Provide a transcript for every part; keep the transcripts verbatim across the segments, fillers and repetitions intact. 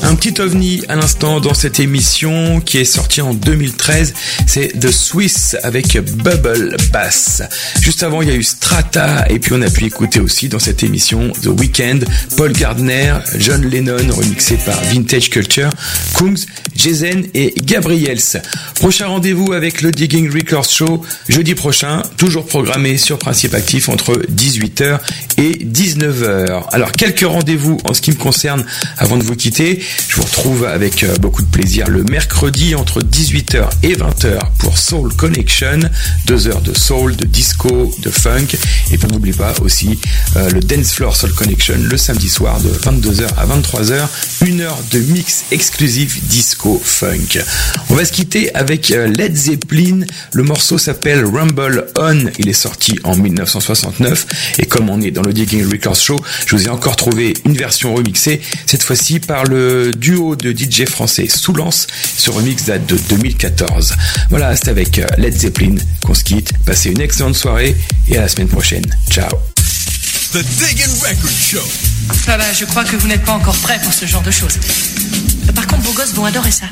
Un petit ovni à l'instant dans cette émission qui est sortie en deux mille treize, c'est The Swiss avec Bubble Bass. Juste avant, il y a eu Strata et puis on a pu écouter aussi dans cette émission The Weeknd, Paul Gardner, John Lennon remixé par Vintage Culture, Kungs, Jason et Gabriels. Prochain rendez-vous avec le Digging Records Show jeudi prochain, toujours programmé sur Principe Actif entre dix-huit heures et dix-neuf heures. Alors quelques rendez-vous en ce qui me concerne avant de vous quitter. Je vous retrouve avec euh, beaucoup de plaisir le mercredi entre dix-huit heures et vingt heures pour Soul Connection, deux heures de soul, de disco, de funk, et puis n'oubliez pas aussi euh, le Dance Floor Soul Connection le samedi soir de vingt-deux heures à vingt-trois heures, une heure de mix exclusif disco funk. On va se quitter avec euh, Led Zeppelin, le morceau s'appelle Rumble On, il est sorti en dix-neuf cent soixante-neuf, et comme on est dans le Digging Records Show, je vous ai encore trouvé une version remixée, cette fois-ci par le duo de D J français Soulance. Ce remix date de deux mille quatorze. Voilà, c'est avec Led Zeppelin qu'on se quitte. Passez une excellente soirée et à la semaine prochaine. Ciao. The Digging Record Show. Ah bah, je crois que vous n'êtes pas encore prêts pour ce genre de choses. Par contre, vos gosses vont adorer ça.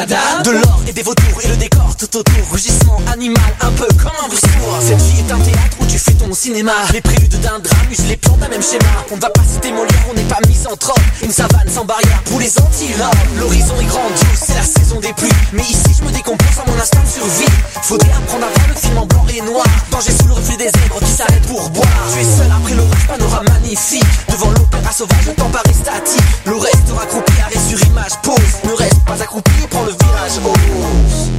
madame. De l'or et des vautours et le décor tout autour. Rugissement animal, un peu comme un bruit sourd. Cette vie est un théâtre où tu fais ton cinéma. Les préludes d'un drame usent les plans d'un même schéma. On ne va pas citer Molière, on n'est pas misanthrope. Une savane sans barrière pour les antilopes. L'horizon est grandiose, c'est la saison des pluies. Mais ici je me décompose en mon instinct de survie. Faudrait apprendre à voir le film en blanc et noir. Danger sous le reflet des zèbres qui s'arrêtent pour boire. Tu es seul après l'orage, panorama magnifique. Devant l'opéra sauvage, le temps paraît statique. Le reste raccroupi, arrêt sur image, pause. Ne reste pas accroupi et prends le virage, ose.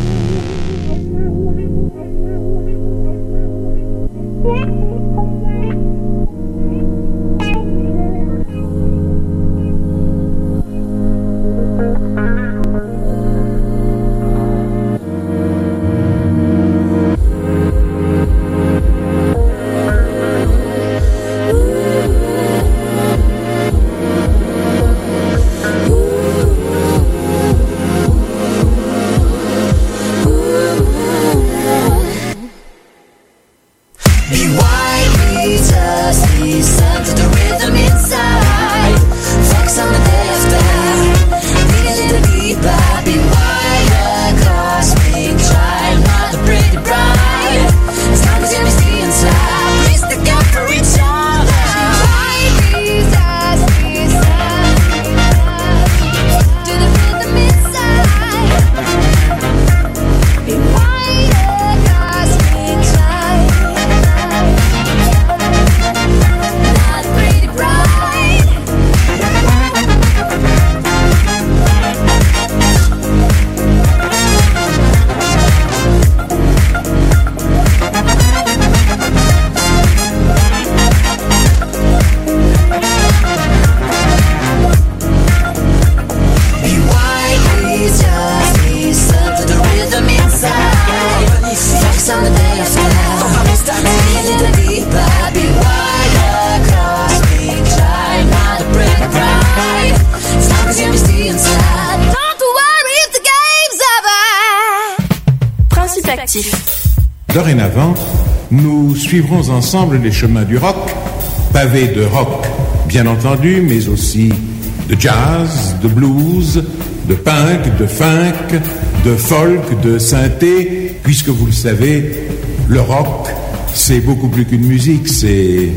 Dorénavant, nous suivrons ensemble les chemins du rock, pavés de rock, bien entendu, mais aussi de jazz, de blues, de punk, de funk, de folk, de synthé, puisque vous le savez, le rock, c'est beaucoup plus qu'une musique, c'est,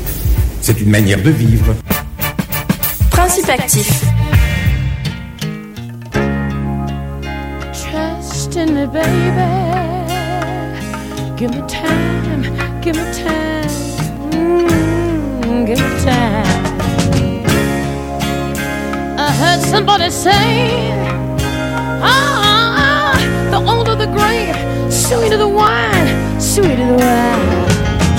c'est une manière de vivre. Principe actif. Trust in me, baby. Give me time, give me time, mm, give me time. I heard somebody say, ah, the older the grape, sweeter the wine, sweeter the wine.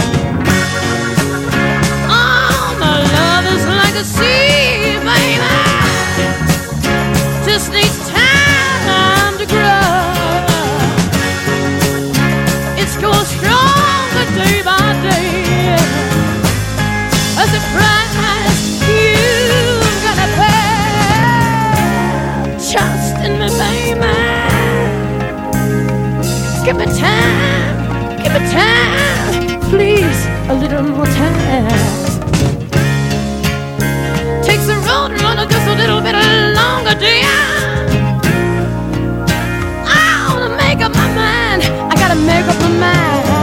Oh, my love is like a sea, baby, just needs time to grow. Go stronger day by day. As a price you've gotta pay. Trust in me, baby. Give me time, give me time, please, a little more time. Takes the road runner just a little bit longer, dear. I wanna make up my mind. I gotta make up my mind.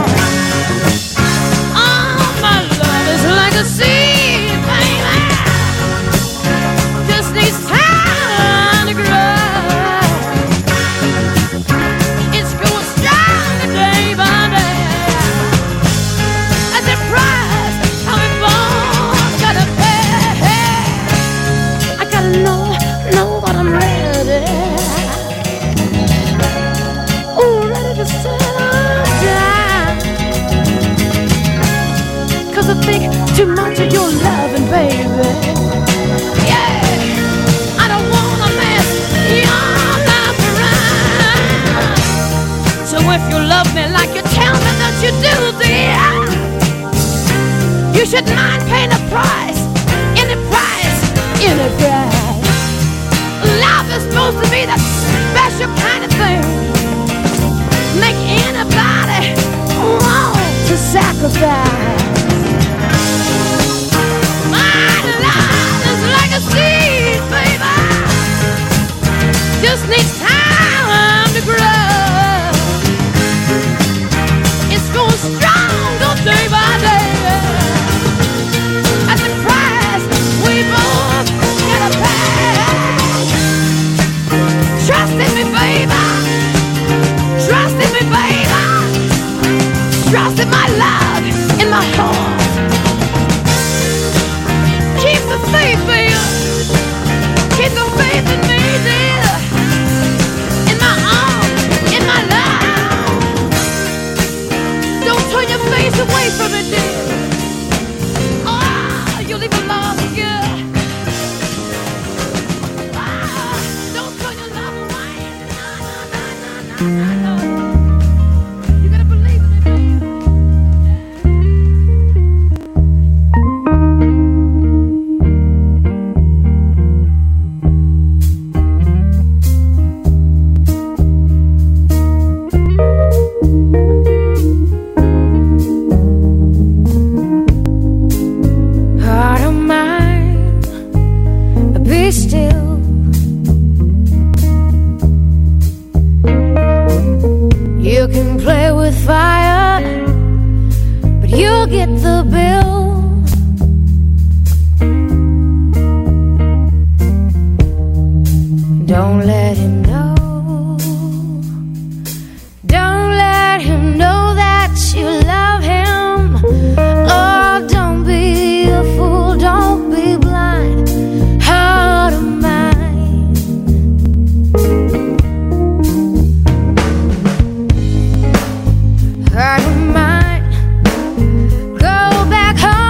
Oh, my love is like a sea, baby. Just needs time to grow. It's going stronger day by day. At the price I'm born, gotta pay. I gotta know, know that I'm ready. Ooh, ready to settle. I think too much of your loving, baby. Yeah, I don't wanna mess your life around. So if you love me like you tell me that you do, dear, you should mind paying a price, any price, any price. Love is supposed to be that special kind of thing. Make anybody want to sacrifice. Just needs time Heart of mine, go back home.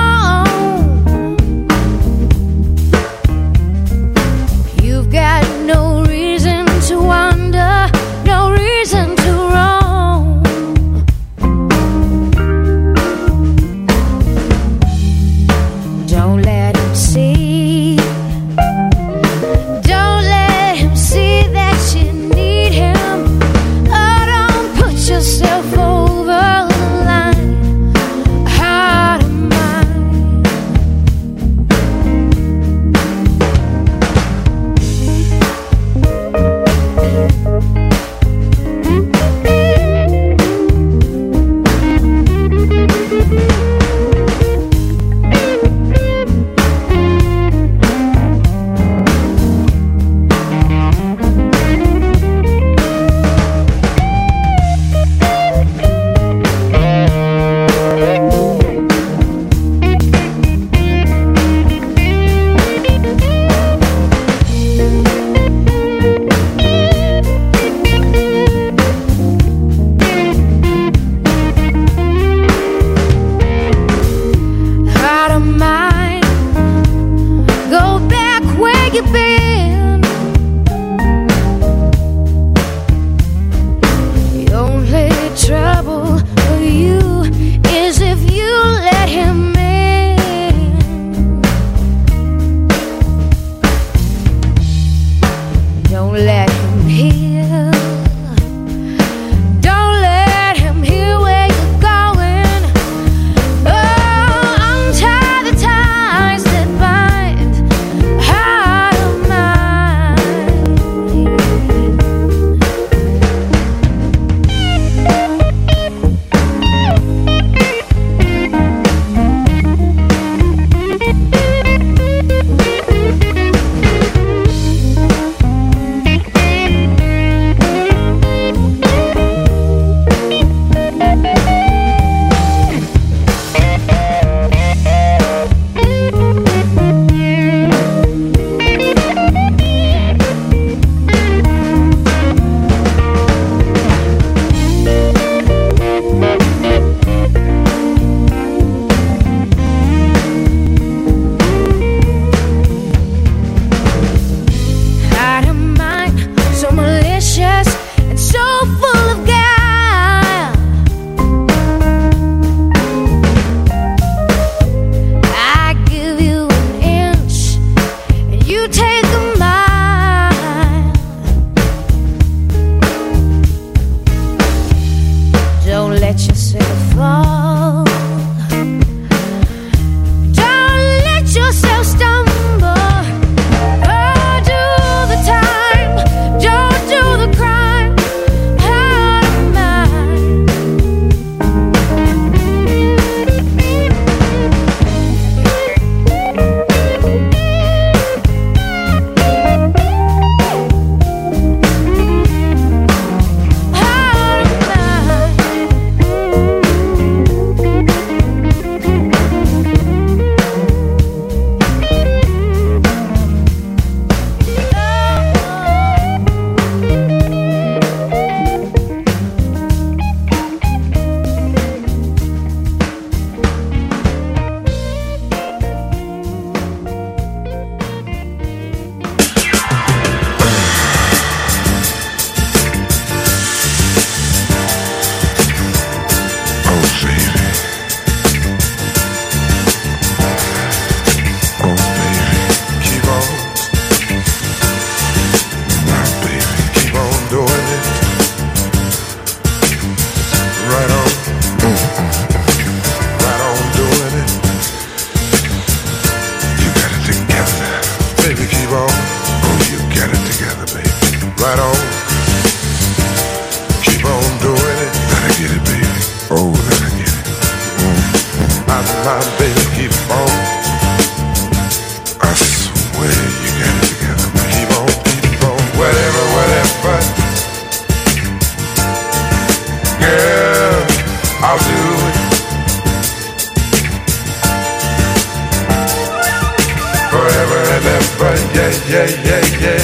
yeah, yeah, yeah, yeah.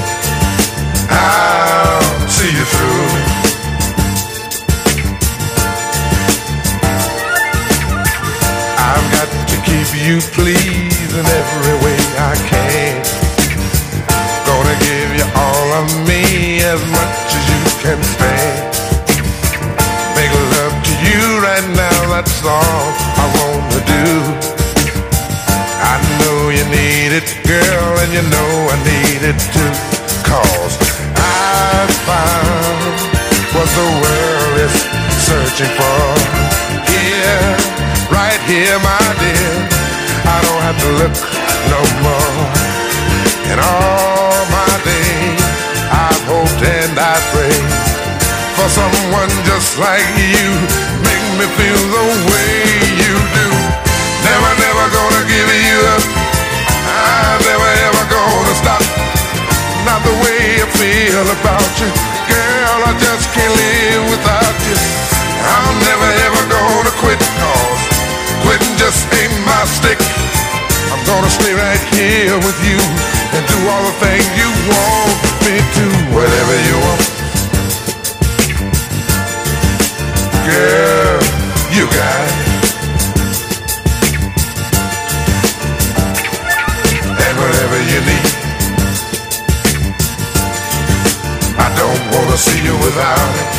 I'll see you through. I've got to keep you pleased in every way I can. Gonna give you all of me as much as you can stand. Make love to you right now, that's all I wanna do. I know you need it, girl, and you know I need it too. Cause I found what the world is searching for. Here, right here, my dear, I don't have to look no more. And all my days, I've hoped and I prayed for someone just like you. Make me feel the way you do. Never, never gonna give you up. I'm never, ever gonna stop. Not the way I feel about you. Girl, I just can't live without you. I'm never, ever gonna quit. Cause quitting just ain't my stick. I'm gonna stay right here with you and do all the things you want me to. Whatever you want, girl, you got it. And whatever you need, I don't wanna see you without it.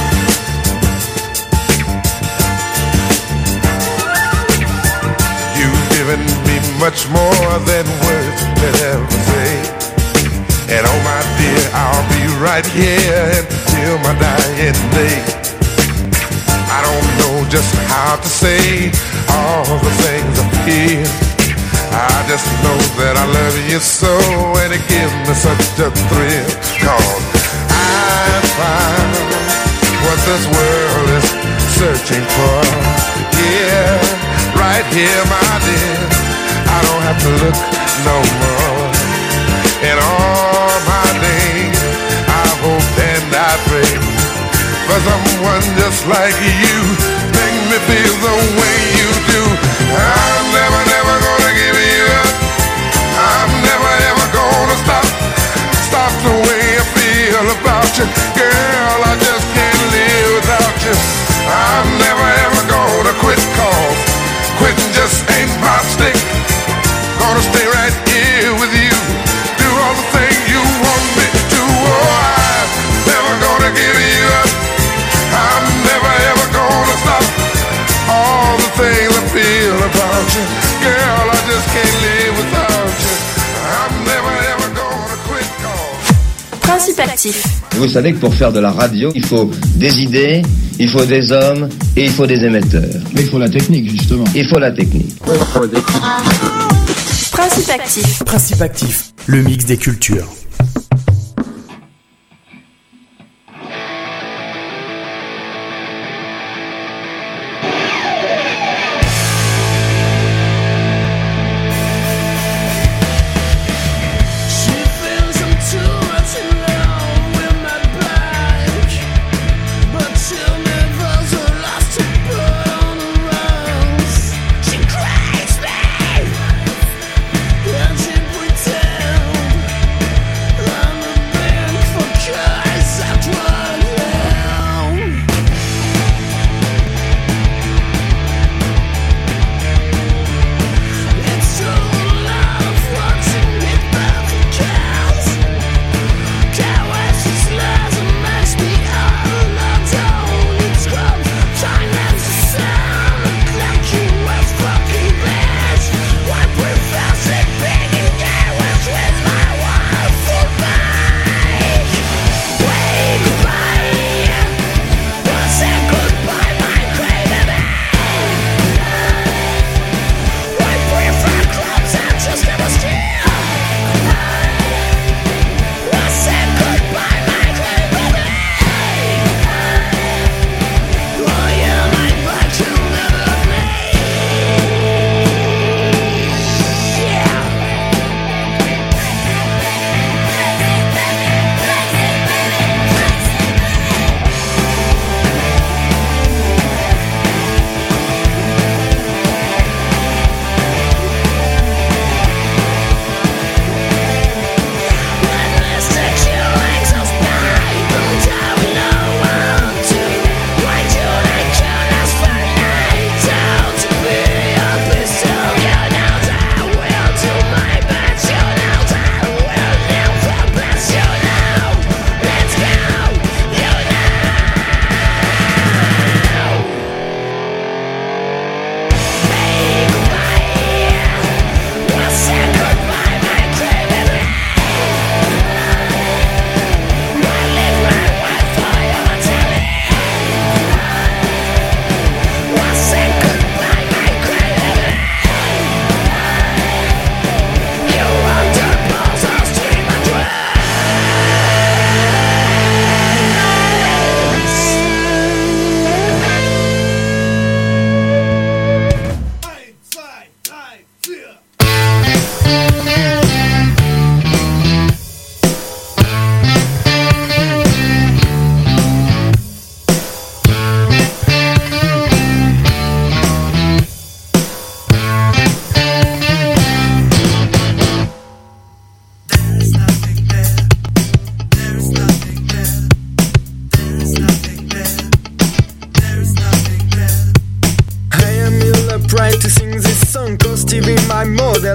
You've given me much more than words could ever say. And oh my dear, I'll be right here until my dying day. I don't know just how to say all the things I feel. I just know that I love you so, and it gives me such a thrill. Cause I found what this world is searching for. Yeah, right here, my dear, I don't have to look no more. In all my days, I hope and I pray for someone just like you. Make me feel the way you do. I'm never, never gonna give you up. I'm never, ever gonna stop. Stop the way I feel about you. Girl, I just can't live without you. I'm never, ever gonna quit. Cause quitting just ain't my stick. Gonna stay right here with you. Do all the things you want me to. Oh, I'm never gonna give you up. I'm never ever gonna stop. All the things I feel about you. Girl, I just can't live without you. I'm never ever gonna quit. Cause Principe actif. Vous savez que pour faire de la radio, il faut des idées, il faut des hommes et il faut des émetteurs. Mais il faut la technique, justement. Il faut la technique. Principe actif. Principe actif, le mix des cultures. Pretend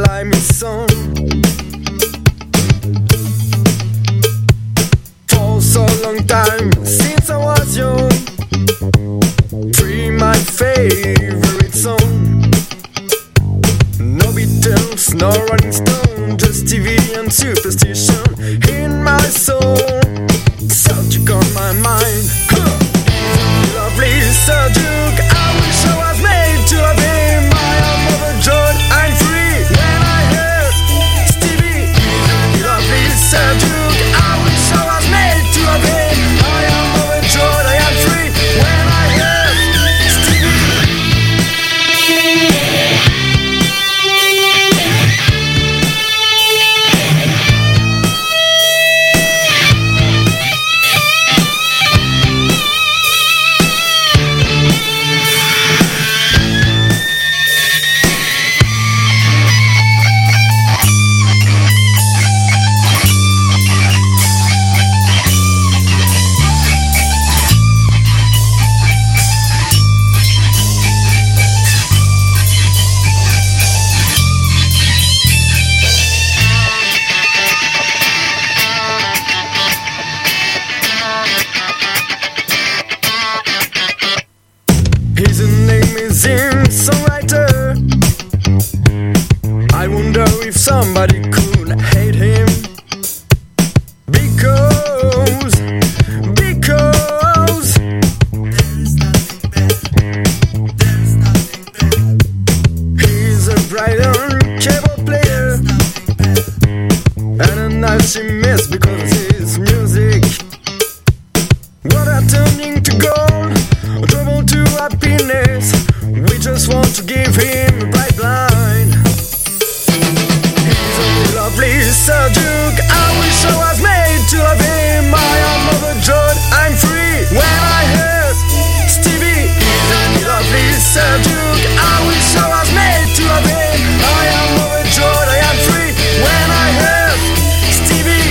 like me song. For so long time since I was young, free my favorite song. No Beatles, no Rolling Stone, just T V and superstition in my soul. Subject on my mind, huh. Lovely subject, I wish I was made to love him. I am overjoyed, I'm free when I hear Stevie. Lovely subject, I wish I was made to love him. I am overjoyed, I am free when I hear Stevie. His name is Zim, songwriter. I wonder if somebody could hate him. Because, because he's a bright and cable player, and a night she missed because of his music. Water turning to gold, trouble to happiness. We just want to give him a bright line. He's a lovely subject, I wish I was made to love him. I am overjoyed, I'm free when I hear Stevie. He's a lovely subject, I wish I was made to love him. I am overjoyed, I am free when I hear Stevie.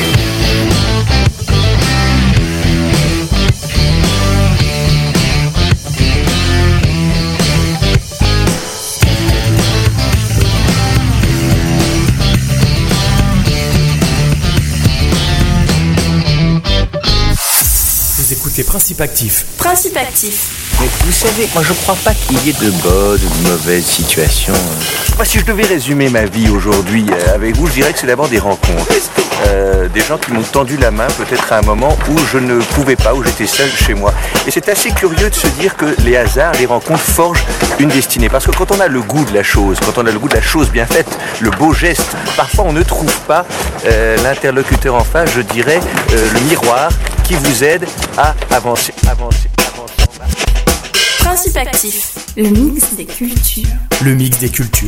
Vous écoutez Principe Actif. Principe Actif. Mais vous savez, moi je crois pas qu'il y ait de bonnes ou de mauvaises situations. Moi, si je devais résumer ma vie aujourd'hui euh, avec vous, je dirais que c'est d'abord des rencontres. Euh, des gens qui m'ont tendu la main peut-être à un moment où je ne pouvais pas, où j'étais seul chez moi. Et c'est assez curieux de se dire que les hasards, les rencontres forgent une destinée. Parce que quand on a le goût de la chose, quand on a le goût de la chose bien faite, le beau geste, parfois on ne trouve pas euh, l'interlocuteur en face, je dirais, euh, le miroir qui vous aide à avancer, avancer, avancer en bas. Principe Actif. Le mix des cultures. Le mix des cultures.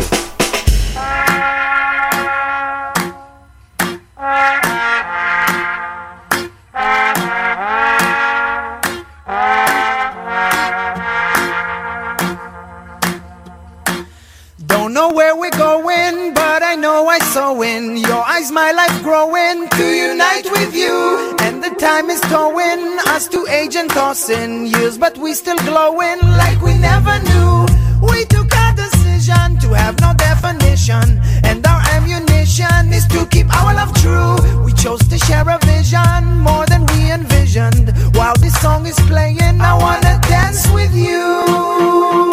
Don't know where we're going, but I know I saw in your eyes my life growing to unite with you. And the time is towing us to age and tossing years, but we still glowing like we never knew. We took a decision to have no definition, and our ammunition is to keep our love true. We chose to share a vision more than we envisioned. While this song is playing, I wanna dance with you.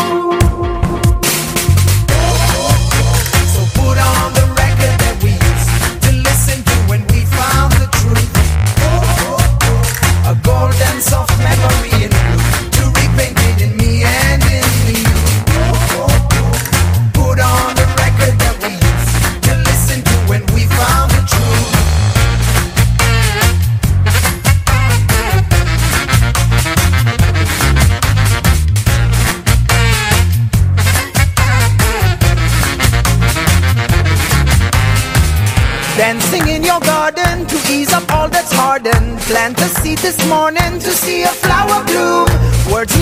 Put on the record that we used to listen to when we found the truth. A golden soft memory in blue to repaint it in me and in you. Put on the record that we used to listen to when we found the truth. Dancing in your garden to ease up all that's hardened. Plant a seed this morning to see a flower bloom.